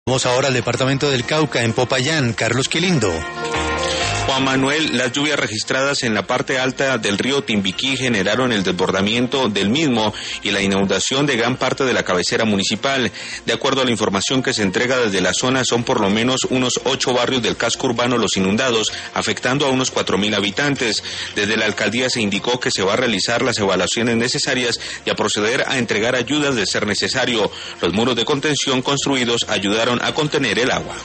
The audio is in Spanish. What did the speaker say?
Vamos ahora al departamento del Cauca, en Popayán. Carlos Quilindo. Juan Manuel, las lluvias registradas en la parte alta del río Timbiquí generaron el desbordamiento del mismo y la inundación de gran parte de la cabecera municipal. De acuerdo a la información que se entrega desde la zona, son por lo menos unos 8 barrios del casco urbano los inundados, afectando a unos 4.000 habitantes. Desde la alcaldía se indicó que se va a realizar las evaluaciones necesarias y a proceder a entregar ayudas de ser necesario. Los muros de contención construidos ayudaron a contener el agua.